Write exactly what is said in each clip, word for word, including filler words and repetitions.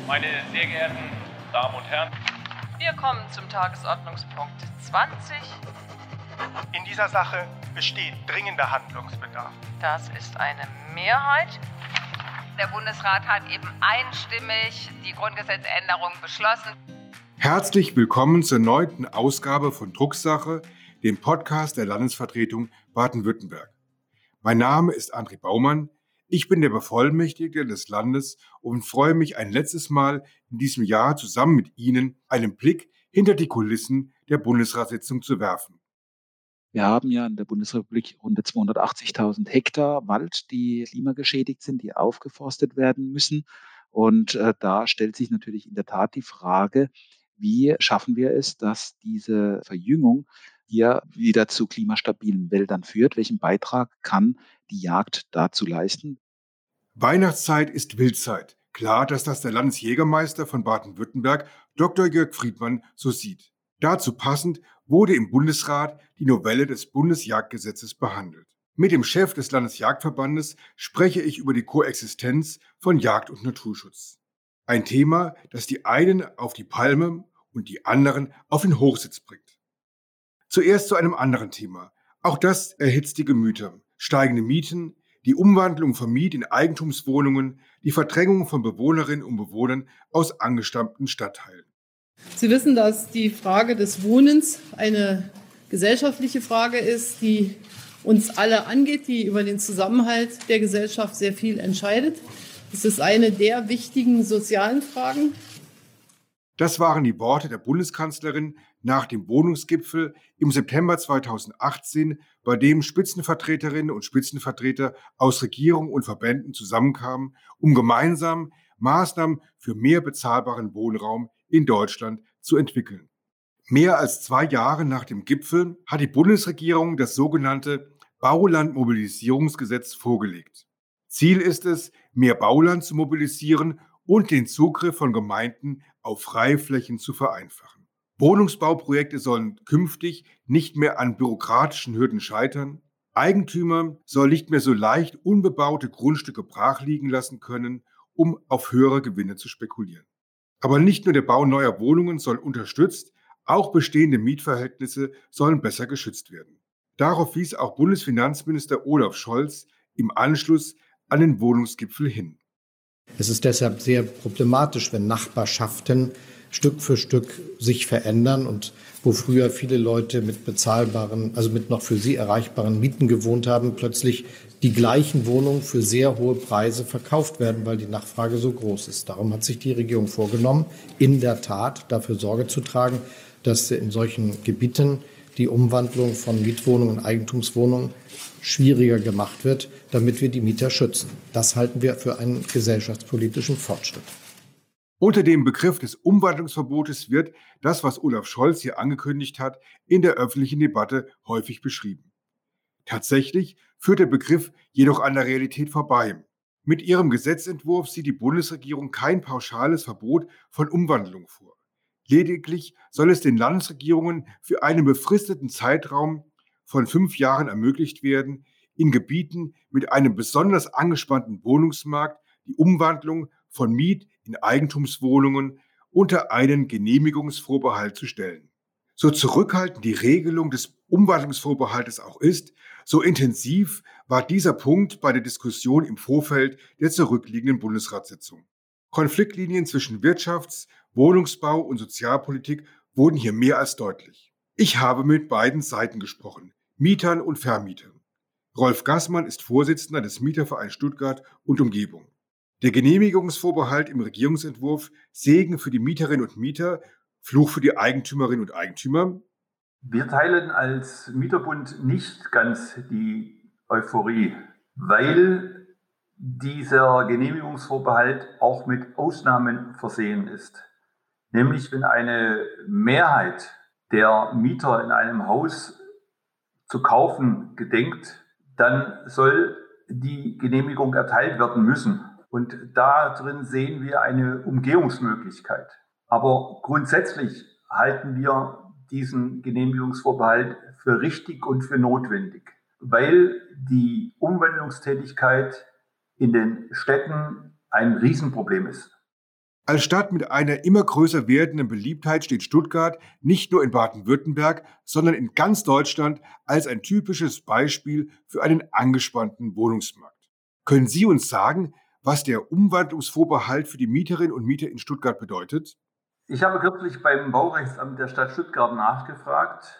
Meine sehr geehrten Damen und Herren, wir kommen zum Tagesordnungspunkt zwanzig. In dieser Sache besteht dringender Handlungsbedarf. Das ist eine Mehrheit. Der Bundesrat hat eben einstimmig die Grundgesetzänderung beschlossen. Herzlich willkommen zur neunten Ausgabe von Drucksache, dem Podcast der Landesvertretung Baden-Württemberg. Mein Name ist André Baumann. Ich bin der Bevollmächtigte des Landes und freue mich ein letztes Mal in diesem Jahr zusammen mit Ihnen einen Blick hinter die Kulissen der Bundesratssitzung zu werfen. Wir haben ja in der Bundesrepublik rund zweihundertachtzigtausend Hektar Wald, die klimageschädigt sind, die aufgeforstet werden müssen. Und äh, da stellt sich natürlich in der Tat die Frage, wie schaffen wir es, dass diese Verjüngung hier wieder zu klimastabilen Wäldern führt? Welchen Beitrag kann die Jagd dazu leisten? Weihnachtszeit ist Wildzeit. Klar, dass das der Landesjägermeister von Baden-Württemberg, Doktor Jörg Friedmann, so sieht. Dazu passend wurde im Bundesrat die Novelle des Bundesjagdgesetzes behandelt. Mit dem Chef des Landesjagdverbandes spreche ich über die Koexistenz von Jagd und Naturschutz. Ein Thema, das die einen auf die Palme und die anderen auf den Hochsitz bringt. Zuerst zu einem anderen Thema. Auch das erhitzt die Gemüter. Steigende Mieten, die Umwandlung von Miet- in Eigentumswohnungen, die Verdrängung von Bewohnerinnen und Bewohnern aus angestammten Stadtteilen. Sie wissen, dass die Frage des Wohnens eine gesellschaftliche Frage ist, die uns alle angeht, die über den Zusammenhalt der Gesellschaft sehr viel entscheidet. Es ist eine der wichtigen sozialen Fragen. Das waren die Worte der Bundeskanzlerin nach dem Wohnungsgipfel im September zweitausendachtzehn, bei dem Spitzenvertreterinnen und Spitzenvertreter aus Regierung und Verbänden zusammenkamen, um gemeinsam Maßnahmen für mehr bezahlbaren Wohnraum in Deutschland zu entwickeln. Mehr als zwei Jahre nach dem Gipfel hat die Bundesregierung das sogenannte Baulandmobilisierungsgesetz vorgelegt. Ziel ist es, mehr Bauland zu mobilisieren und den Zugriff von Gemeinden auf Freiflächen zu vereinfachen. Wohnungsbauprojekte sollen künftig nicht mehr an bürokratischen Hürden scheitern. Eigentümer sollen nicht mehr so leicht unbebaute Grundstücke brachliegen lassen können, um auf höhere Gewinne zu spekulieren. Aber nicht nur der Bau neuer Wohnungen soll unterstützt, auch bestehende Mietverhältnisse sollen besser geschützt werden. Darauf wies auch Bundesfinanzminister Olaf Scholz im Anschluss an den Wohnungsgipfel hin. Es ist deshalb sehr problematisch, wenn Nachbarschaften Stück für Stück sich verändern und wo früher viele Leute mit bezahlbaren, also mit noch für sie erreichbaren Mieten gewohnt haben, plötzlich die gleichen Wohnungen für sehr hohe Preise verkauft werden, weil die Nachfrage so groß ist. Darum hat sich die Regierung vorgenommen, in der Tat dafür Sorge zu tragen, dass in solchen Gebieten die Umwandlung von Mietwohnungen in Eigentumswohnungen schwieriger gemacht wird, damit wir die Mieter schützen. Das halten wir für einen gesellschaftspolitischen Fortschritt. Unter dem Begriff des Umwandlungsverbotes wird das, was Olaf Scholz hier angekündigt hat, in der öffentlichen Debatte häufig beschrieben. Tatsächlich führt der Begriff jedoch an der Realität vorbei. Mit ihrem Gesetzentwurf sieht die Bundesregierung kein pauschales Verbot von Umwandlung vor. Lediglich soll es den Landesregierungen für einen befristeten Zeitraum von fünf Jahren ermöglicht werden, in Gebieten mit einem besonders angespannten Wohnungsmarkt die Umwandlung von Miet- in Eigentumswohnungen unter einen Genehmigungsvorbehalt zu stellen. So zurückhaltend die Regelung des Umwandlungsvorbehaltes auch ist, so intensiv war dieser Punkt bei der Diskussion im Vorfeld der zurückliegenden Bundesratssitzung. Konfliktlinien zwischen Wirtschafts-, Wohnungsbau und Sozialpolitik wurden hier mehr als deutlich. Ich habe mit beiden Seiten gesprochen, Mietern und Vermietern. Rolf Gassmann ist Vorsitzender des Mietervereins Stuttgart und Umgebung. Der Genehmigungsvorbehalt im Regierungsentwurf Segen für die Mieterinnen und Mieter, Fluch für die Eigentümerinnen und Eigentümer. Wir teilen als Mieterbund nicht ganz die Euphorie, weil dieser Genehmigungsvorbehalt auch mit Ausnahmen versehen ist. Nämlich wenn eine Mehrheit der Mieter in einem Haus zu kaufen gedenkt, dann soll die Genehmigung erteilt werden müssen. Und da drin sehen wir eine Umgehungsmöglichkeit. Aber grundsätzlich halten wir diesen Genehmigungsvorbehalt für richtig und für notwendig, weil die Umwandlungstätigkeit in den Städten ein Riesenproblem ist. Als Stadt mit einer immer größer werdenden Beliebtheit steht Stuttgart nicht nur in Baden-Württemberg, sondern in ganz Deutschland als ein typisches Beispiel für einen angespannten Wohnungsmarkt. Können Sie uns sagen, was der Umwandlungsvorbehalt für die Mieterinnen und Mieter in Stuttgart bedeutet? Ich habe kürzlich beim Baurechtsamt der Stadt Stuttgart nachgefragt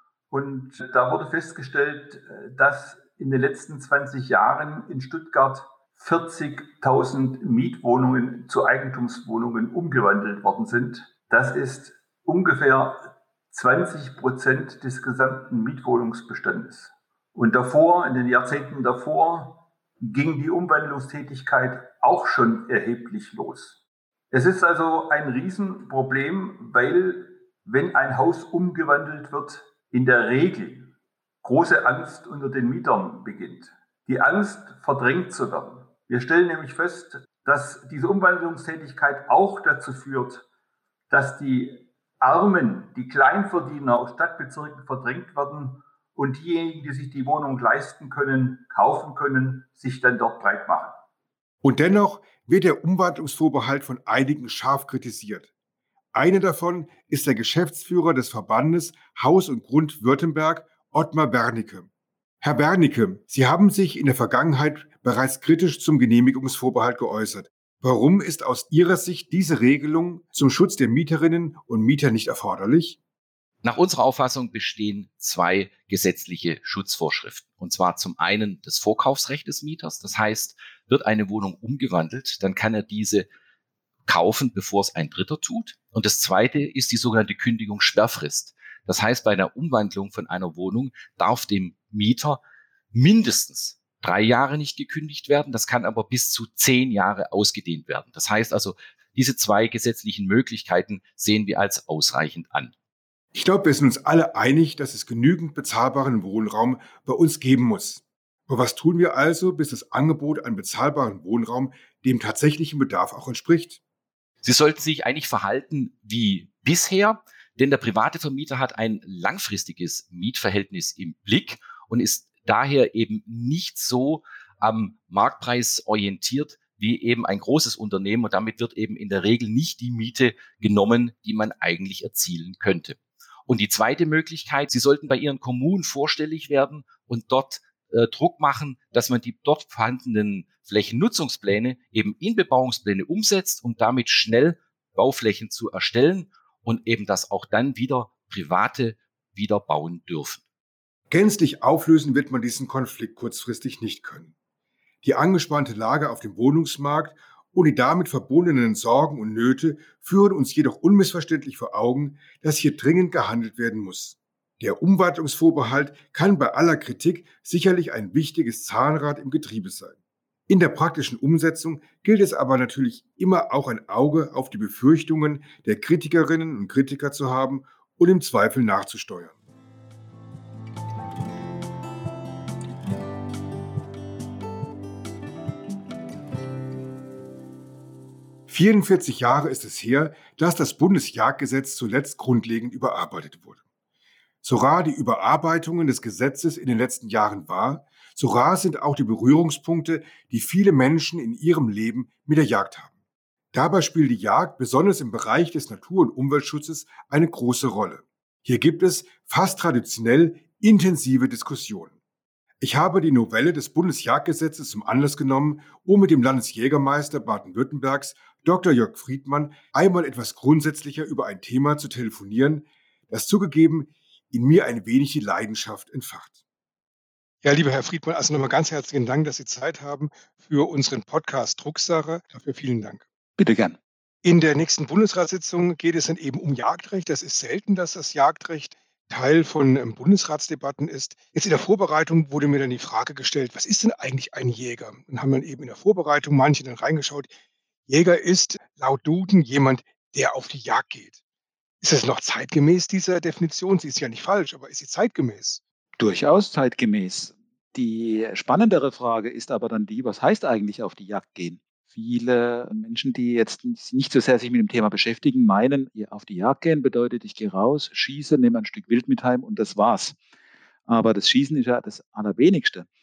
und da wurde festgestellt, dass in den letzten zwanzig Jahren in Stuttgart vierzigtausend Mietwohnungen zu Eigentumswohnungen umgewandelt worden sind. Das ist ungefähr zwanzig Prozent des gesamten Mietwohnungsbestandes. Und davor, in den Jahrzehnten davor, ging die Umwandlungstätigkeit auch schon erheblich los. Es ist also ein Riesenproblem, weil, wenn ein Haus umgewandelt wird, in der Regel große Angst unter den Mietern beginnt. Die Angst, verdrängt zu werden. Wir stellen nämlich fest, dass diese Umwandlungstätigkeit auch dazu führt, dass die Armen, die Kleinverdiener aus Stadtbezirken verdrängt werden und diejenigen, die sich die Wohnung leisten können, kaufen können, sich dann dort breit machen. Und dennoch wird der Umwandlungsvorbehalt von einigen scharf kritisiert. Einer davon ist der Geschäftsführer des Verbandes Haus und Grund Württemberg, Ottmar Wernicke. Herr Wernicke, Sie haben sich in der Vergangenheit bereits kritisch zum Genehmigungsvorbehalt geäußert. Warum ist aus Ihrer Sicht diese Regelung zum Schutz der Mieterinnen und Mieter nicht erforderlich? Nach unserer Auffassung bestehen zwei gesetzliche Schutzvorschriften. Und zwar zum einen das Vorkaufsrecht des Mieters. Das heißt, wird eine Wohnung umgewandelt, dann kann er diese kaufen, bevor es ein Dritter tut. Und das zweite ist die sogenannte Kündigungssperrfrist. Das heißt, bei einer Umwandlung von einer Wohnung darf dem Mieter mindestens drei Jahre nicht gekündigt werden. Das kann aber bis zu zehn Jahre ausgedehnt werden. Das heißt also, diese zwei gesetzlichen Möglichkeiten sehen wir als ausreichend an. Ich glaube, wir sind uns alle einig, dass es genügend bezahlbaren Wohnraum bei uns geben muss. Aber was tun wir also, bis das Angebot an bezahlbaren Wohnraum dem tatsächlichen Bedarf auch entspricht? Sie sollten sich eigentlich verhalten wie bisher, denn der private Vermieter hat ein langfristiges Mietverhältnis im Blick und ist daher eben nicht so am Marktpreis orientiert wie eben ein großes Unternehmen. Und damit wird eben in der Regel nicht die Miete genommen, die man eigentlich erzielen könnte. Und die zweite Möglichkeit, Sie sollten bei Ihren Kommunen vorstellig werden und dort äh, Druck machen, dass man die dort vorhandenen Flächennutzungspläne eben in Bebauungspläne umsetzt, um damit schnell Bauflächen zu erstellen und eben das auch dann wieder Private wieder bauen dürfen. Gänzlich auflösen wird man diesen Konflikt kurzfristig nicht können. Die angespannte Lage auf dem Wohnungsmarkt und die damit verbundenen Sorgen und Nöte führen uns jedoch unmissverständlich vor Augen, dass hier dringend gehandelt werden muss. Der Umwandlungsvorbehalt kann bei aller Kritik sicherlich ein wichtiges Zahnrad im Getriebe sein. In der praktischen Umsetzung gilt es aber natürlich immer auch ein Auge auf die Befürchtungen der Kritikerinnen und Kritiker zu haben und im Zweifel nachzusteuern. vierundvierzig Jahre ist es her, dass das Bundesjagdgesetz zuletzt grundlegend überarbeitet wurde. So rar die Überarbeitungen des Gesetzes in den letzten Jahren war, so rar sind auch die Berührungspunkte, die viele Menschen in ihrem Leben mit der Jagd haben. Dabei spielt die Jagd besonders im Bereich des Natur- und Umweltschutzes eine große Rolle. Hier gibt es fast traditionell intensive Diskussionen. Ich habe die Novelle des Bundesjagdgesetzes zum Anlass genommen, um mit dem Landesjägermeister Baden-Württembergs, Doktor Jörg Friedmann, einmal etwas grundsätzlicher über ein Thema zu telefonieren, das zugegeben in mir ein wenig die Leidenschaft entfacht. Ja, lieber Herr Friedmann, also nochmal ganz herzlichen Dank, dass Sie Zeit haben für unseren Podcast Drucksache. Dafür vielen Dank. Bitte gern. In der nächsten Bundesratssitzung geht es dann eben um Jagdrecht. Das ist selten, dass das Jagdrecht Teil von ähm, Bundesratsdebatten ist. Jetzt in der Vorbereitung wurde mir dann die Frage gestellt, was ist denn eigentlich ein Jäger? Und haben dann eben in der Vorbereitung manche dann reingeschaut. Jäger ist laut Duden jemand, der auf die Jagd geht. Ist das noch zeitgemäß, diese Definition? Sie ist ja nicht falsch, aber ist sie zeitgemäß? Durchaus zeitgemäß. Die spannendere Frage ist aber dann die, was heißt eigentlich auf die Jagd gehen? Viele Menschen, die jetzt nicht so sehr sich mit dem Thema beschäftigen, meinen, auf die Jagd gehen bedeutet, ich gehe raus, schieße, nehme ein Stück Wild mit heim und das war's. Aber das Schießen ist ja das Allerwenigste.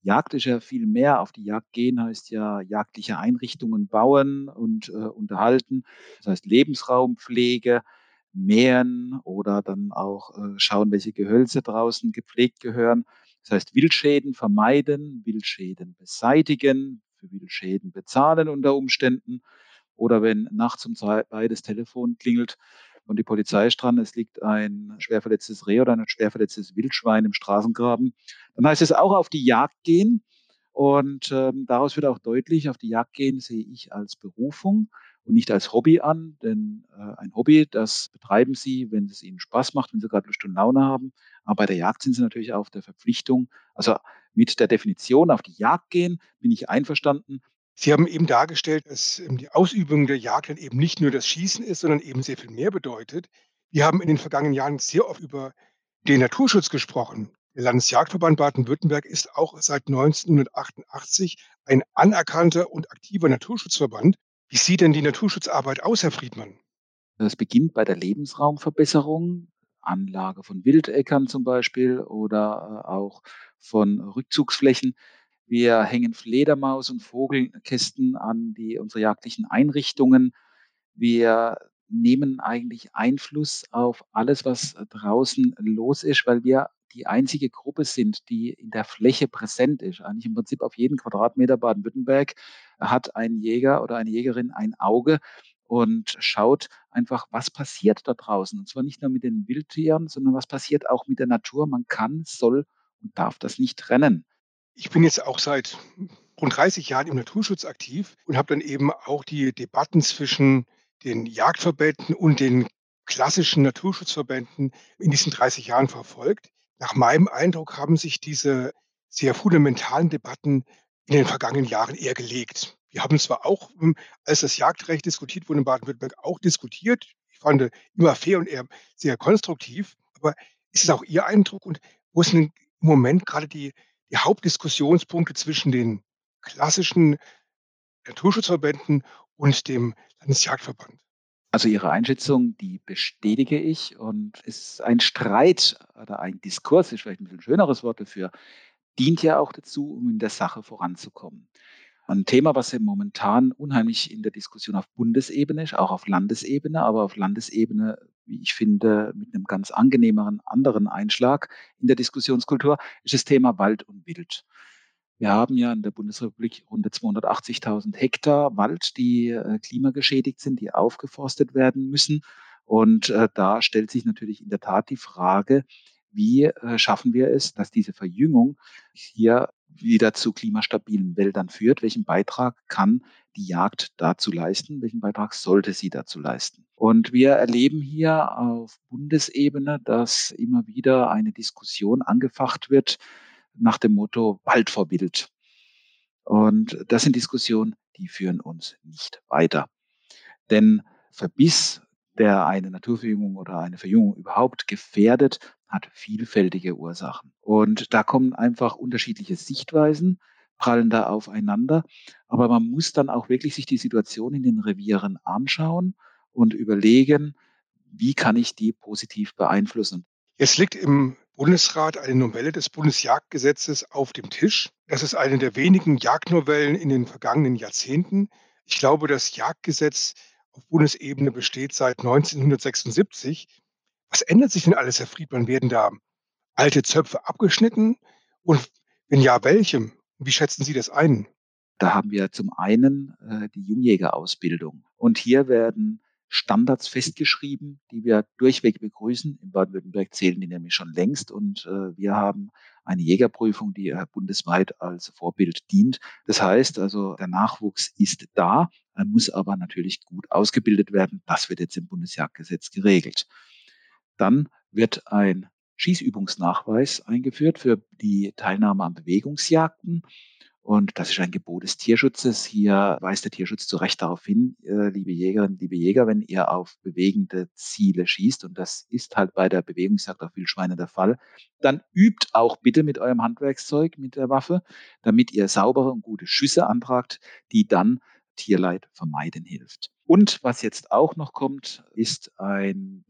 Jagd ist ja viel mehr. Auf die Jagd gehen heißt ja jagdliche Einrichtungen bauen und äh, unterhalten. Das heißt Lebensraumpflege, mähen oder dann auch äh, schauen, welche Gehölze draußen gepflegt gehören. Das heißt Wildschäden vermeiden, Wildschäden beseitigen, für Wildschäden bezahlen unter Umständen. Oder wenn nachts um zwei das Telefon klingelt und die Polizei ist dran, es liegt ein schwer verletztes Reh oder ein schwer verletztes Wildschwein im Straßengraben, dann heißt es auch auf die Jagd gehen. Und ähm, daraus wird auch deutlich, auf die Jagd gehen sehe ich als Berufung und nicht als Hobby an. Denn äh, ein Hobby, das betreiben Sie, wenn es Ihnen Spaß macht, wenn Sie gerade Lust und Laune haben. Aber bei der Jagd sind Sie natürlich auf der Verpflichtung, also mit der Definition auf die Jagd gehen, bin ich einverstanden. Sie haben eben dargestellt, dass ähm, die Ausübung der Jagd dann eben nicht nur das Schießen ist, sondern eben sehr viel mehr bedeutet. Wir haben in den vergangenen Jahren sehr oft über den Naturschutz gesprochen. Der Landesjagdverband Baden-Württemberg ist auch seit neunzehnhundertachtundachtzig ein anerkannter und aktiver Naturschutzverband. Wie sieht denn die Naturschutzarbeit aus, Herr Friedmann? Das beginnt bei der Lebensraumverbesserung, Anlage von Wildäckern zum Beispiel oder äh, auch von Rückzugsflächen. Wir hängen Fledermaus- und Vogelkästen an die unsere jagdlichen Einrichtungen. Wir nehmen eigentlich Einfluss auf alles, was draußen los ist, weil wir die einzige Gruppe sind, die in der Fläche präsent ist. Eigentlich im Prinzip auf jeden Quadratmeter Baden-Württemberg hat ein Jäger oder eine Jägerin ein Auge und schaut einfach, was passiert da draußen. Und zwar nicht nur mit den Wildtieren, sondern was passiert auch mit der Natur. Man kann, soll und darf das nicht trennen. Ich bin jetzt auch seit rund dreißig Jahren im Naturschutz aktiv und habe dann eben auch die Debatten zwischen den Jagdverbänden und den klassischen Naturschutzverbänden in diesen dreißig Jahren verfolgt. Nach meinem Eindruck haben sich diese sehr fundamentalen Debatten in den vergangenen Jahren eher gelegt. Wir haben zwar auch, hm, als das Jagdrecht diskutiert wurde in Baden-Württemberg, auch diskutiert. Ich fand immer fair und eher sehr konstruktiv. Aber ist es auch Ihr Eindruck und wo sind denn im Moment gerade die die Hauptdiskussionspunkte zwischen den klassischen Naturschutzverbänden und dem Landesjagdverband? Also Ihre Einschätzung, die bestätige ich. Und es ist ein Streit oder ein Diskurs, ist vielleicht ein bisschen schöneres Wort dafür, dient ja auch dazu, um in der Sache voranzukommen. Ein Thema, was ja momentan unheimlich in der Diskussion auf Bundesebene ist, auch auf Landesebene, aber auf Landesebene, wie ich finde, mit einem ganz angenehmeren anderen Einschlag in der Diskussionskultur, ist das Thema Wald und Wild. Wir haben ja in der Bundesrepublik rund zweihundertachtzigtausend Hektar Wald, die äh, klimageschädigt sind, die aufgeforstet werden müssen. Und äh, da stellt sich natürlich in der Tat die Frage, wie äh, schaffen wir es, dass diese Verjüngung hier wieder zu klimastabilen Wäldern führt? Welchen Beitrag kann die Jagd dazu leisten? Welchen Beitrag sollte sie dazu leisten? Und wir erleben hier auf Bundesebene, dass immer wieder eine Diskussion angefacht wird nach dem Motto Wald vor Wild. Und das sind Diskussionen, die führen uns nicht weiter. Denn Verbiss, der eine Naturverjüngung oder eine Verjüngung überhaupt gefährdet, hat vielfältige Ursachen. Und da kommen einfach unterschiedliche Sichtweisen, prallen da aufeinander. Aber man muss dann auch wirklich sich die Situation in den Revieren anschauen und überlegen, wie kann ich die positiv beeinflussen. Jetzt liegt im Bundesrat eine Novelle des Bundesjagdgesetzes auf dem Tisch. Das ist eine der wenigen Jagdnovellen in den vergangenen Jahrzehnten. Ich glaube, das Jagdgesetz auf Bundesebene besteht seit neunzehnhundertsechsundsiebzig. Was ändert sich denn alles, Herr Friedmann? Werden da alte Zöpfe abgeschnitten? Und wenn ja, welche? Wie schätzen Sie das ein? Da haben wir zum einen äh, die Jungjägerausbildung. Und hier werden Standards festgeschrieben, die wir durchweg begrüßen. In Baden-Württemberg zählen die nämlich schon längst. Und äh, wir haben eine Jägerprüfung, die äh, bundesweit als Vorbild dient. Das heißt also, der Nachwuchs ist da, er muss aber natürlich gut ausgebildet werden. Das wird jetzt im Bundesjagdgesetz geregelt. Dann wird ein Schießübungsnachweis eingeführt für die Teilnahme an Bewegungsjagden. Und das ist ein Gebot des Tierschutzes. Hier weist der Tierschutz zu Recht darauf hin, äh, liebe Jägerinnen, liebe Jäger, wenn ihr auf bewegende Ziele schießt, und das ist halt bei der Bewegungsjagd auf Wildschweine der Fall, dann übt auch bitte mit eurem Handwerkszeug, mit der Waffe, damit ihr saubere und gute Schüsse antragt, die dann Tierleid vermeiden hilft. Und was jetzt auch noch kommt, ist ein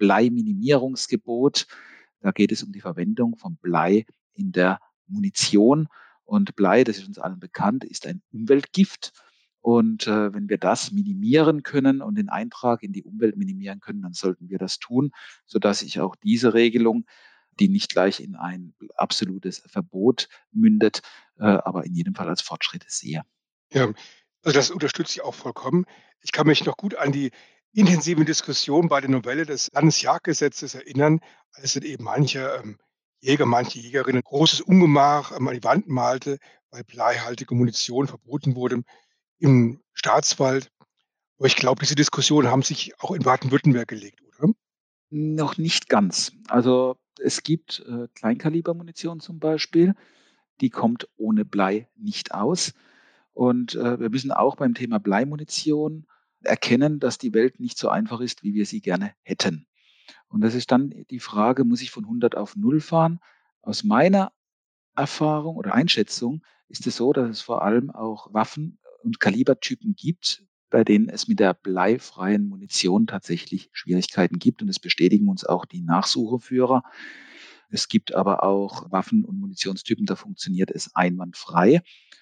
Bleiminimierungsgebot. Da geht es um die Verwendung von Blei in der Munition. Und Blei, das ist uns allen bekannt, ist ein Umweltgift. Und äh, wenn wir das minimieren können und den Eintrag in die Umwelt minimieren können, dann sollten wir das tun, sodass ich auch diese Regelung, die nicht gleich in ein absolutes Verbot mündet, äh, aber in jedem Fall als Fortschritte sehe. Ja, also das unterstütze ich auch vollkommen. Ich kann mich noch gut an die intensiven Diskussionen bei der Novelle des Landesjagdgesetzes erinnern, als dann eben manche ähm, Jäger, manche Jägerinnen großes Ungemach ähm, an die Wand malte, weil bleihaltige Munition verboten wurde im Staatswald. Aber ich glaube, diese Diskussionen haben sich auch in Baden-Württemberg gelegt, oder? Noch nicht ganz. Also es gibt äh, Kleinkalibermunition zum Beispiel, die kommt ohne Blei nicht aus. Und äh, wir müssen auch beim Thema Bleimunition erkennen, dass die Welt nicht so einfach ist, wie wir sie gerne hätten. Und das ist dann die Frage, muss ich von hundert auf null fahren? Aus meiner Erfahrung oder Einschätzung ist es so, dass es vor allem auch Waffen und Kalibertypen gibt, bei denen es mit der bleifreien Munition tatsächlich Schwierigkeiten gibt. Und das bestätigen uns auch die Nachsucheführer. Es gibt aber auch Waffen- und Munitionstypen, da funktioniert es einwandfrei.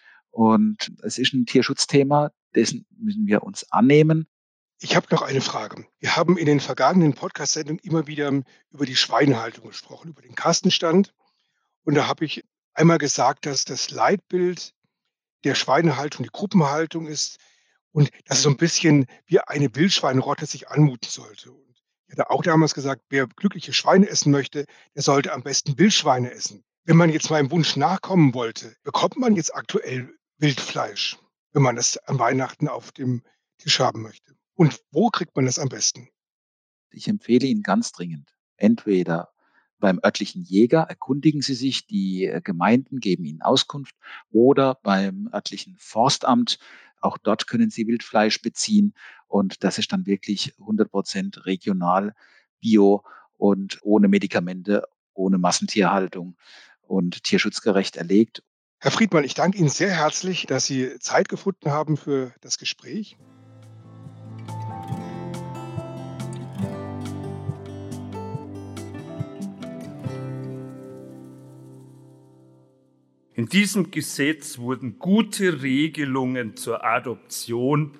Und es ist ein Tierschutzthema, dessen müssen wir uns annehmen. Ich habe noch eine Frage. Wir haben in den vergangenen Podcast-Sendungen immer wieder über die Schweinehaltung gesprochen, über den Kastenstand. Und da habe ich einmal gesagt, dass das Leitbild der Schweinehaltung die Gruppenhaltung ist und dass es so ein bisschen wie eine Wildschweinrotte sich anmuten sollte. Und ich hatte auch damals gesagt, wer glückliche Schweine essen möchte, der sollte am besten Wildschweine essen. Wenn man jetzt meinem Wunsch nachkommen wollte, bekommt man jetzt aktuell Wildfleisch, wenn man es an Weihnachten auf dem Tisch haben möchte. Und wo kriegt man das am besten? Ich empfehle Ihnen ganz dringend, entweder beim örtlichen Jäger erkundigen Sie sich, die Gemeinden geben Ihnen Auskunft, oder beim örtlichen Forstamt. Auch dort können Sie Wildfleisch beziehen und das ist dann wirklich hundert Prozent regional, bio und ohne Medikamente, ohne Massentierhaltung und tierschutzgerecht erlegt. Herr Friedmann, ich danke Ihnen sehr herzlich, dass Sie Zeit gefunden haben für das Gespräch. In diesem Gesetz wurden gute Regelungen zur Adoption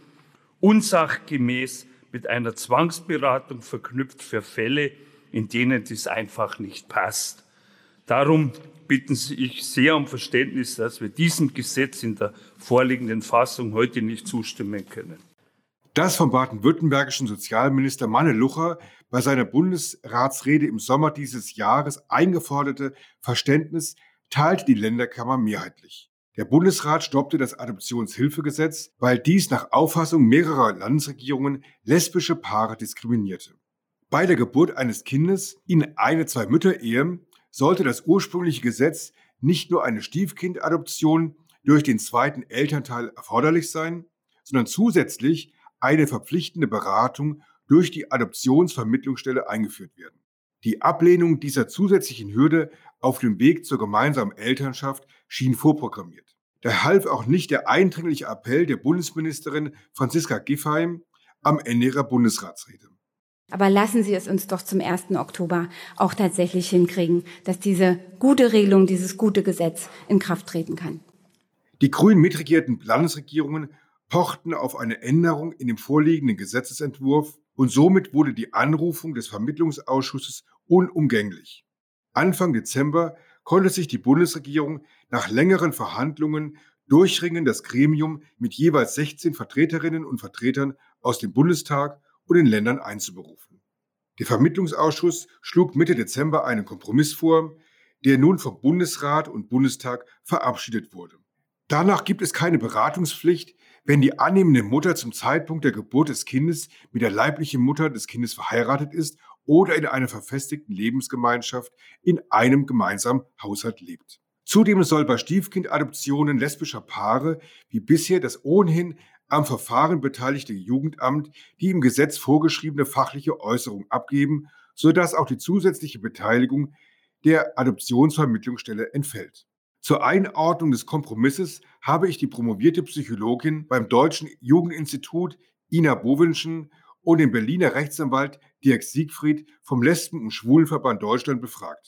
unsachgemäß mit einer Zwangsberatung verknüpft für Fälle, in denen dies einfach nicht passt. Darum bitten ich sehr um Verständnis, dass wir diesem Gesetz in der vorliegenden Fassung heute nicht zustimmen können. Das vom baden-württembergischen Sozialminister Manne Lucher bei seiner Bundesratsrede im Sommer dieses Jahres eingeforderte Verständnis teilte die Länderkammer mehrheitlich. Der Bundesrat stoppte das Adoptionshilfegesetz, weil dies nach Auffassung mehrerer Landesregierungen lesbische Paare diskriminierte. Bei der Geburt eines Kindes in eine Zwei-Mütter-Ehe sollte das ursprüngliche Gesetz nicht nur eine Stiefkindadoption durch den zweiten Elternteil erforderlich sein, sondern zusätzlich eine verpflichtende Beratung durch die Adoptionsvermittlungsstelle eingeführt werden. Die Ablehnung dieser zusätzlichen Hürde auf dem Weg zur gemeinsamen Elternschaft schien vorprogrammiert. Da half auch nicht der eindringliche Appell der Bundesministerin Franziska Giffey am Ende ihrer Bundesratsrede. Aber lassen Sie es uns doch zum ersten Oktober auch tatsächlich hinkriegen, dass diese gute Regelung, dieses gute Gesetz in Kraft treten kann. Die grün mitregierten Landesregierungen pochten auf eine Änderung in dem vorliegenden Gesetzesentwurf und somit wurde die Anrufung des Vermittlungsausschusses unumgänglich. Anfang Dezember konnte sich die Bundesregierung nach längeren Verhandlungen durchringen, das Gremium mit jeweils sechzehn Vertreterinnen und Vertretern aus dem Bundestag und den Ländern einzuberufen. Der Vermittlungsausschuss schlug Mitte Dezember einen Kompromiss vor, der nun vom Bundesrat und Bundestag verabschiedet wurde. Danach gibt es keine Beratungspflicht, wenn die annehmende Mutter zum Zeitpunkt der Geburt des Kindes mit der leiblichen Mutter des Kindes verheiratet ist oder in einer verfestigten Lebensgemeinschaft in einem gemeinsamen Haushalt lebt. Zudem soll bei Stiefkindadoptionen lesbischer Paare wie bisher das ohnehin am Verfahren beteiligte Jugendamt die im Gesetz vorgeschriebene fachliche Äußerung abgeben, sodass auch die zusätzliche Beteiligung der Adoptionsvermittlungsstelle entfällt. Zur Einordnung des Kompromisses habe ich die promovierte Psychologin beim Deutschen Jugendinstitut Ina Bovenschen und den Berliner Rechtsanwalt Dirk Siegfried vom Lesben- und Schwulenverband Deutschland befragt.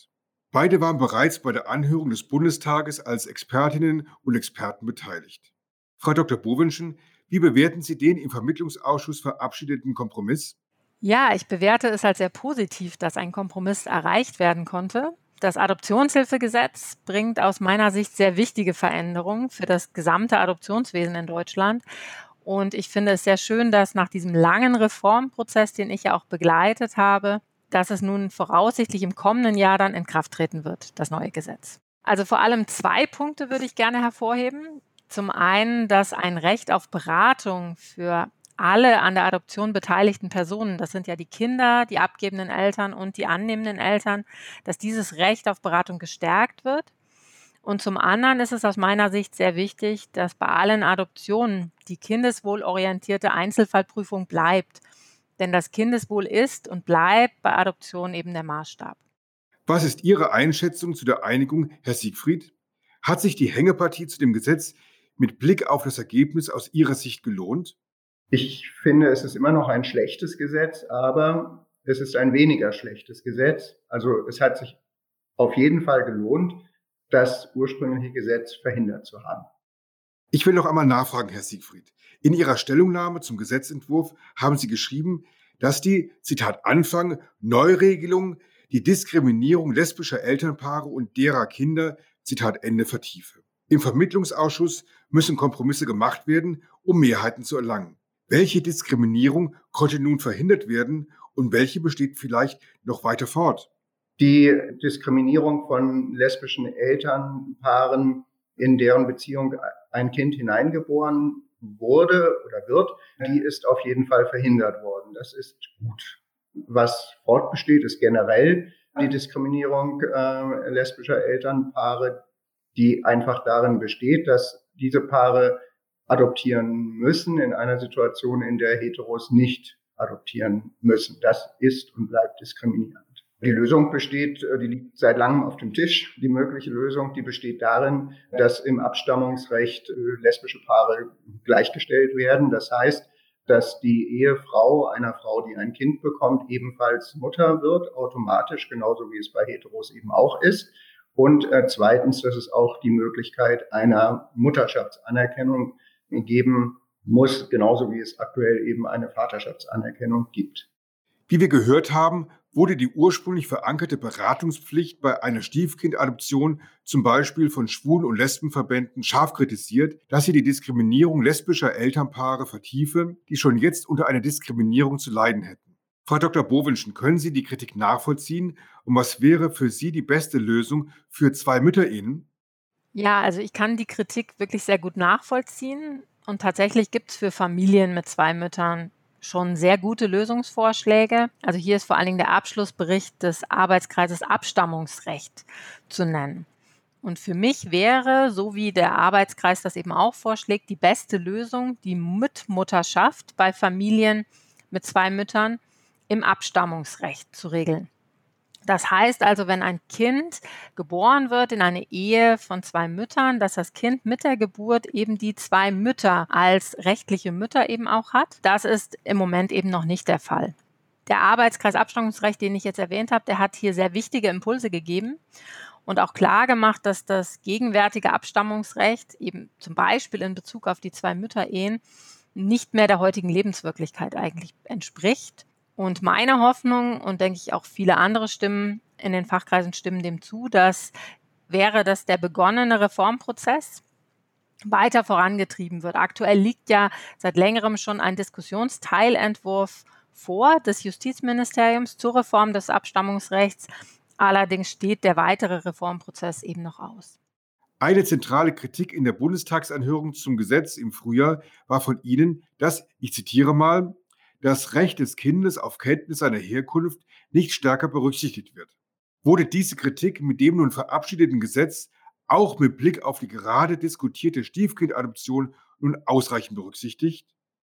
Beide waren bereits bei der Anhörung des Bundestages als Expertinnen und Experten beteiligt. Frau Doktor Bovenschen, wie bewerten Sie den im Vermittlungsausschuss verabschiedeten Kompromiss? Ja, ich bewerte es als sehr positiv, dass ein Kompromiss erreicht werden konnte. Das Adoptionshilfegesetz bringt aus meiner Sicht sehr wichtige Veränderungen für das gesamte Adoptionswesen in Deutschland. Und ich finde es sehr schön, dass nach diesem langen Reformprozess, den ich ja auch begleitet habe, dass es nun voraussichtlich im kommenden Jahr dann in Kraft treten wird, das neue Gesetz. Also vor allem zwei Punkte würde ich gerne hervorheben. Zum einen, dass ein Recht auf Beratung für alle an der Adoption beteiligten Personen, das sind ja die Kinder, die abgebenden Eltern und die annehmenden Eltern, dass dieses Recht auf Beratung gestärkt wird. Und zum anderen ist es aus meiner Sicht sehr wichtig, dass bei allen Adoptionen die kindeswohlorientierte Einzelfallprüfung bleibt. Denn das Kindeswohl ist und bleibt bei Adoption eben der Maßstab. Was ist Ihre Einschätzung zu der Einigung, Herr Siegfried? Hat sich die Hängepartie zu dem Gesetz mit Blick auf das Ergebnis aus Ihrer Sicht gelohnt? Ich finde, es ist immer noch ein schlechtes Gesetz, aber es ist ein weniger schlechtes Gesetz. Also es hat sich auf jeden Fall gelohnt, das ursprüngliche Gesetz verhindert zu haben. Ich will noch einmal nachfragen, Herr Siegfried. In Ihrer Stellungnahme zum Gesetzentwurf haben Sie geschrieben, dass die, Zitat Anfang, Neuregelung die Diskriminierung lesbischer Elternpaare und derer Kinder, Zitat Ende, vertiefe. Im Vermittlungsausschuss müssen Kompromisse gemacht werden, um Mehrheiten zu erlangen. Welche Diskriminierung konnte nun verhindert werden und welche besteht vielleicht noch weiter fort? Die Diskriminierung von lesbischen Elternpaaren, in deren Beziehung ein Kind hineingeboren wurde oder wird, die ist auf jeden Fall verhindert worden. Das ist gut. Was fortbesteht, ist generell die Diskriminierung äh, lesbischer Elternpaare, die einfach darin besteht, dass diese Paare adoptieren müssen in einer Situation, in der Heteros nicht adoptieren müssen. Das ist und bleibt diskriminierend. Die Lösung besteht, die liegt seit langem auf dem Tisch. Die mögliche Lösung, die besteht darin, dass im Abstammungsrecht lesbische Paare gleichgestellt werden. Das heißt, dass die Ehefrau einer Frau, die ein Kind bekommt, ebenfalls Mutter wird, automatisch, genauso wie es bei Heteros eben auch ist. Und äh, zweitens, dass es auch die Möglichkeit einer Mutterschaftsanerkennung geben muss, genauso wie es aktuell eben eine Vaterschaftsanerkennung gibt. Wie wir gehört haben, wurde die ursprünglich verankerte Beratungspflicht bei einer Stiefkindadoption zum Beispiel von Schwulen- und Lesbenverbänden scharf kritisiert, dass sie die Diskriminierung lesbischer Elternpaare vertiefe, die schon jetzt unter einer Diskriminierung zu leiden hätten. Frau Doktor Bovenschen, können Sie die Kritik nachvollziehen und was wäre für Sie die beste Lösung für Zwei-Mütter-Ehen? Ja, also ich kann die Kritik wirklich sehr gut nachvollziehen und tatsächlich gibt es für Familien mit zwei Müttern schon sehr gute Lösungsvorschläge. Also hier ist vor allen Dingen der Abschlussbericht des Arbeitskreises Abstammungsrecht zu nennen. Und für mich wäre, so wie der Arbeitskreis das eben auch vorschlägt, die beste Lösung die Mitmutterschaft bei Familien mit zwei Müttern im Abstammungsrecht zu regeln. Das heißt also, wenn ein Kind geboren wird in eine Ehe von zwei Müttern, dass das Kind mit der Geburt eben die zwei Mütter als rechtliche Mütter eben auch hat. Das ist im Moment eben noch nicht der Fall. Der Arbeitskreis Abstammungsrecht, den ich jetzt erwähnt habe, der hat hier sehr wichtige Impulse gegeben und auch klar gemacht, dass das gegenwärtige Abstammungsrecht eben zum Beispiel in Bezug auf die zwei Mütter-Ehen nicht mehr der heutigen Lebenswirklichkeit eigentlich entspricht. Und meine Hoffnung und denke ich auch viele andere Stimmen in den Fachkreisen stimmen dem zu, dass wäre, dass der begonnene Reformprozess weiter vorangetrieben wird. Aktuell liegt ja seit längerem schon ein Diskussionsteilentwurf vor des Justizministeriums zur Reform des Abstammungsrechts. Allerdings steht der weitere Reformprozess eben noch aus. Eine zentrale Kritik in der Bundestagsanhörung zum Gesetz im Frühjahr war von Ihnen, dass, ich zitiere mal, das Recht des Kindes auf Kenntnis seiner Herkunft nicht stärker berücksichtigt wird. Wurde diese Kritik mit dem nun verabschiedeten Gesetz auch mit Blick auf die gerade diskutierte Stiefkindadoption nun ausreichend berücksichtigt?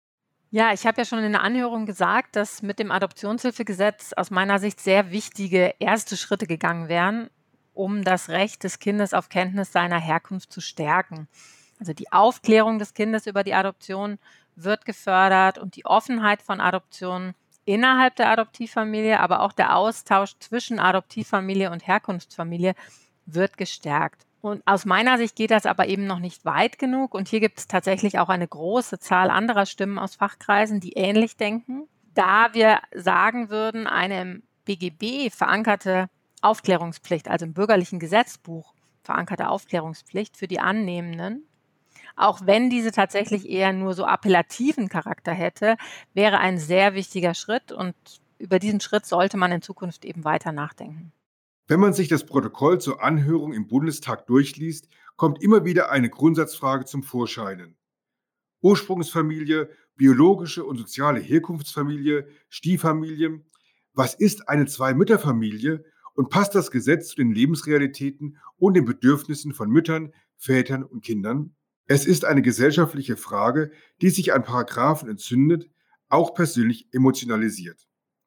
Ja, ich habe ja schon in der Anhörung gesagt, dass mit dem Adoptionshilfegesetz aus meiner Sicht sehr wichtige erste Schritte gegangen wären, um das Recht des Kindes auf Kenntnis seiner Herkunft zu stärken. Also die Aufklärung des Kindes über die Adoption wird gefördert und die Offenheit von Adoptionen innerhalb der Adoptivfamilie, aber auch der Austausch zwischen Adoptivfamilie und Herkunftsfamilie wird gestärkt. Und aus meiner Sicht geht das aber eben noch nicht weit genug. Und hier gibt es tatsächlich auch eine große Zahl anderer Stimmen aus Fachkreisen, die ähnlich denken. Da wir sagen würden, eine im B G B verankerte Aufklärungspflicht, also im bürgerlichen Gesetzbuch verankerte Aufklärungspflicht für die Annehmenden, auch wenn diese tatsächlich eher nur so appellativen Charakter hätte, wäre ein sehr wichtiger Schritt. Und über diesen Schritt sollte man in Zukunft eben weiter nachdenken. Wenn man sich das Protokoll zur Anhörung im Bundestag durchliest, kommt immer wieder eine Grundsatzfrage zum Vorschein. Ursprungsfamilie, biologische und soziale Herkunftsfamilie, Stieffamilie. Was ist eine Zwei-Mütter-Familie und passt das Gesetz zu den Lebensrealitäten und den Bedürfnissen von Müttern, Vätern und Kindern? Es ist eine gesellschaftliche Frage, die sich an Paragraphen entzündet, auch persönlich emotionalisiert.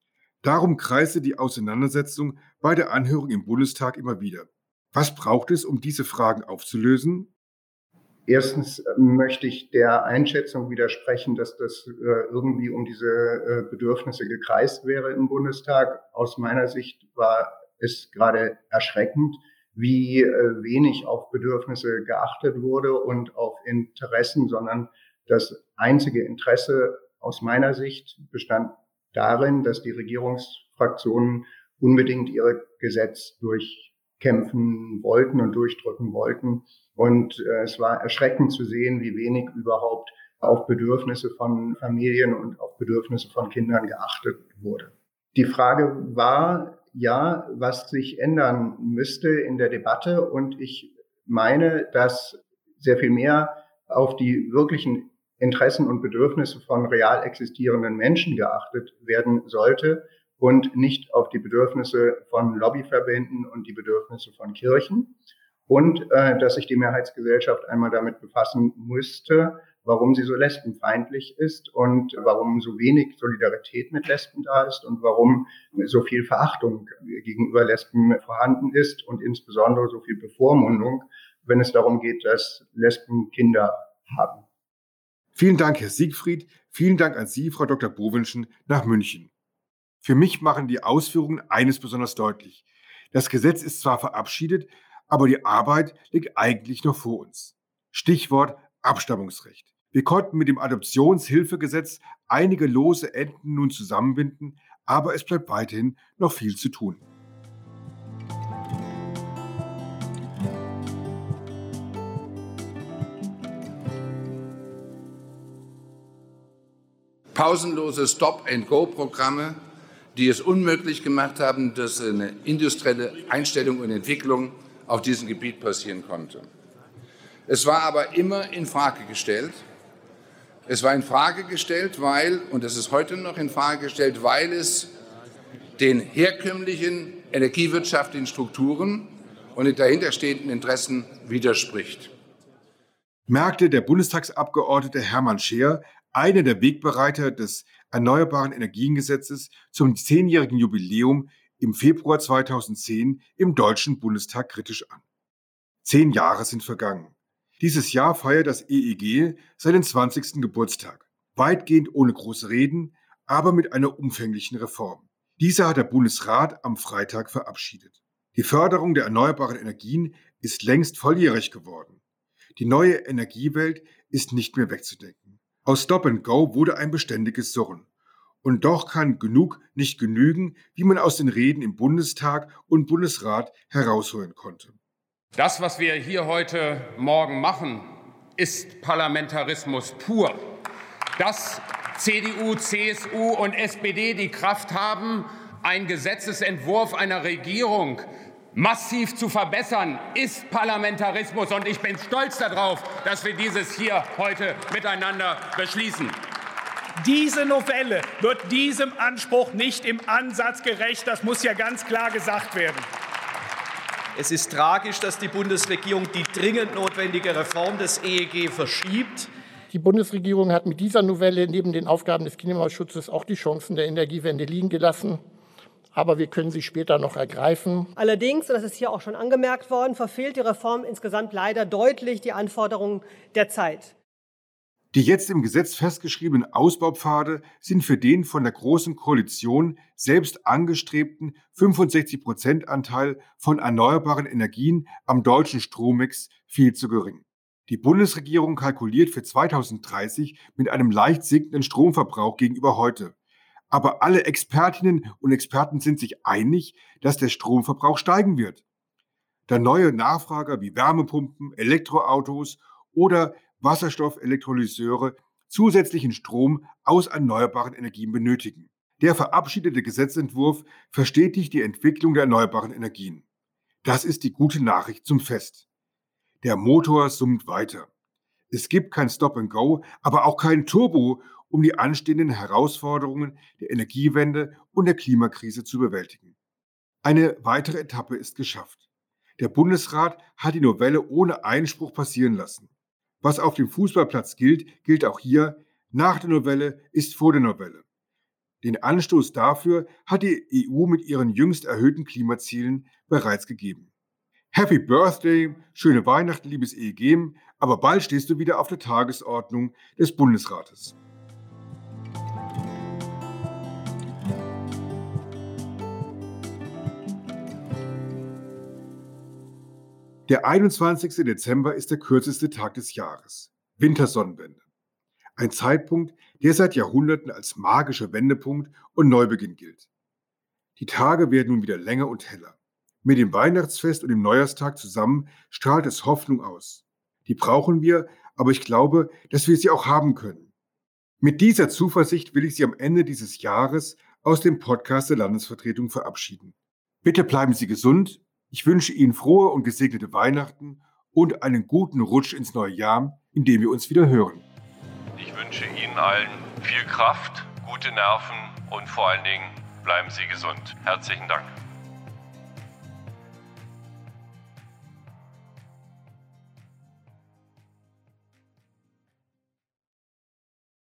Darum kreiste die Auseinandersetzung bei der Anhörung im Bundestag immer wieder. Was braucht es, um diese Fragen aufzulösen? Erstens möchte ich der Einschätzung widersprechen, dass das äh, irgendwie um diese äh, Bedürfnisse gekreist wäre im Bundestag. Aus meiner Sicht war es gerade erschreckend, wie äh, wenig auf Bedürfnisse geachtet wurde und auf Interessen, sondern das einzige Interesse aus meiner Sicht bestand darin, dass die Regierungsfraktionen unbedingt ihr Gesetz durchkämpfen wollten und durchdrücken wollten. Und äh, es war erschreckend zu sehen, wie wenig überhaupt auf Bedürfnisse von Familien und auf Bedürfnisse von Kindern geachtet wurde. Die Frage war, ja, was sich ändern müsste in der Debatte. Und ich meine, dass sehr viel mehr auf die wirklichen Interessen und Bedürfnisse von real existierenden Menschen geachtet werden sollte und nicht auf die Bedürfnisse von Lobbyverbänden und die Bedürfnisse von Kirchen. Und äh, dass sich die Mehrheitsgesellschaft einmal damit befassen müsste, warum sie so lesbenfeindlich ist und warum so wenig Solidarität mit Lesben da ist und warum so viel Verachtung gegenüber Lesben vorhanden ist und insbesondere so viel Bevormundung, wenn es darum geht, dass Lesben Kinder haben. Vielen Dank, Herr Siegfried. Vielen Dank an Sie, Frau Doktor Bowünschen, nach München. Für mich machen die Ausführungen eines besonders deutlich. Das Gesetz ist zwar verabschiedet, aber die Arbeit liegt eigentlich noch vor uns. Stichwort Abstammungsrecht. Wir konnten mit dem Adoptionshilfegesetz einige lose Enden nun zusammenbinden, aber es bleibt weiterhin noch viel zu tun. Pausenlose Stop-and-Go-Programme, die es unmöglich gemacht haben, dass eine industrielle Einstellung und Entwicklung auf diesem Gebiet passieren konnte. Es war aber immer in Frage gestellt. Es war in Frage gestellt, weil, und es ist heute noch in Frage gestellt, weil es den herkömmlichen energiewirtschaftlichen Strukturen und den dahinterstehenden Interessen widerspricht. Merkte der Bundestagsabgeordnete Hermann Scheer, einer der Wegbereiter des Erneuerbaren Energiengesetzes, zum zehnjährigen Jubiläum im Februar zweitausendzehn im Deutschen Bundestag kritisch an. Zehn Jahre sind vergangen. Dieses Jahr feiert das E E G seinen zwanzigsten Geburtstag. Weitgehend ohne große Reden, aber mit einer umfänglichen Reform. Diese hat der Bundesrat am Freitag verabschiedet. Die Förderung der erneuerbaren Energien ist längst volljährig geworden. Die neue Energiewelt ist nicht mehr wegzudenken. Aus Stop and Go wurde ein beständiges Surren. Und doch kann genug nicht genügen, wie man aus den Reden im Bundestag und Bundesrat herausholen konnte. Das, was wir hier heute Morgen machen, ist Parlamentarismus pur. Dass C D U, C S U und S P D die Kraft haben, einen Gesetzesentwurf einer Regierung massiv zu verbessern, ist Parlamentarismus. Und ich bin stolz darauf, dass wir dieses hier heute miteinander beschließen. Diese Novelle wird diesem Anspruch nicht im Ansatz gerecht. Das muss ja ganz klar gesagt werden. Es ist tragisch, dass die Bundesregierung die dringend notwendige Reform des E E G verschiebt. Die Bundesregierung hat mit dieser Novelle neben den Aufgaben des Klimaschutzes auch die Chancen der Energiewende liegen gelassen. Aber wir können sie später noch ergreifen. Allerdings, und das ist hier auch schon angemerkt worden, verfehlt die Reform insgesamt leider deutlich die Anforderungen der Zeit. Die jetzt im Gesetz festgeschriebenen Ausbaupfade sind für den von der Großen Koalition selbst angestrebten fünfundsechzig Prozent Anteil von erneuerbaren Energien am deutschen Strommix viel zu gering. Die Bundesregierung kalkuliert für zweitausenddreißig mit einem leicht sinkenden Stromverbrauch gegenüber heute. Aber alle Expertinnen und Experten sind sich einig, dass der Stromverbrauch steigen wird. Da neue Nachfrager wie Wärmepumpen, Elektroautos oder Wasserstoffelektrolyseure zusätzlichen Strom aus erneuerbaren Energien benötigen. Der verabschiedete Gesetzentwurf verstetigt die Entwicklung der erneuerbaren Energien. Das ist die gute Nachricht zum Fest. Der Motor summt weiter. Es gibt kein Stop and Go, aber auch kein Turbo, um die anstehenden Herausforderungen der Energiewende und der Klimakrise zu bewältigen. Eine weitere Etappe ist geschafft. Der Bundesrat hat die Novelle ohne Einspruch passieren lassen. Was auf dem Fußballplatz gilt, gilt auch hier. Nach der Novelle ist vor der Novelle. Den Anstoß dafür hat die E U mit ihren jüngst erhöhten Klimazielen bereits gegeben. Happy Birthday, schöne Weihnachten, liebes E E G, aber bald stehst du wieder auf der Tagesordnung des Bundesrates. Der einundzwanzigste Dezember ist der kürzeste Tag des Jahres. Wintersonnenwende. Ein Zeitpunkt, der seit Jahrhunderten als magischer Wendepunkt und Neubeginn gilt. Die Tage werden nun wieder länger und heller. Mit dem Weihnachtsfest und dem Neujahrstag zusammen strahlt es Hoffnung aus. Die brauchen wir, aber ich glaube, dass wir sie auch haben können. Mit dieser Zuversicht will ich Sie am Ende dieses Jahres aus dem Podcast der Landesvertretung verabschieden. Bitte bleiben Sie gesund. Ich wünsche Ihnen frohe und gesegnete Weihnachten und einen guten Rutsch ins neue Jahr, in dem wir uns wieder hören. Ich wünsche Ihnen allen viel Kraft, gute Nerven und vor allen Dingen bleiben Sie gesund. Herzlichen Dank.